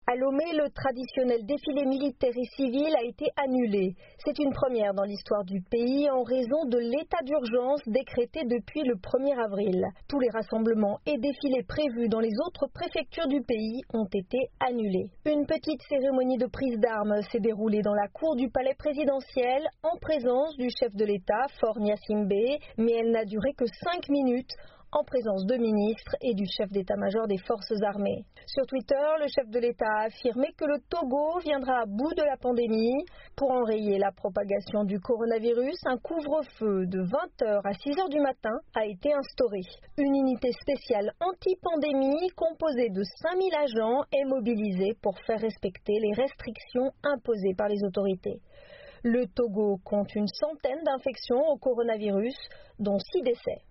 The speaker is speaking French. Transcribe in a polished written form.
À Lomé, le traditionnel défilé militaire et civil a été annulé. C'est une première dans l'histoire du pays en raison de l'état d'urgence décrété depuis le 1er avril. Tous les rassemblements et défilés prévus dans les autres préfectures du pays ont été annulés. Une petite cérémonie de prise d'armes s'est déroulée dans la cour du palais présidentiel en présence du chef de l'État, Faure Gnassingbé, mais elle n'a duré que 5 minutes. En présence de ministres et du chef d'état-major des forces armées. Sur Twitter, le chef de l'État a affirmé que le Togo viendra à bout de la pandémie. Pour enrayer la propagation du coronavirus, un couvre-feu de 20h à 6h du matin a été instauré. Une unité spéciale anti-pandémie composée de 5000 agents est mobilisée pour faire respecter les restrictions imposées par les autorités. Le Togo compte une centaine d'infections au coronavirus, dont 6 décès.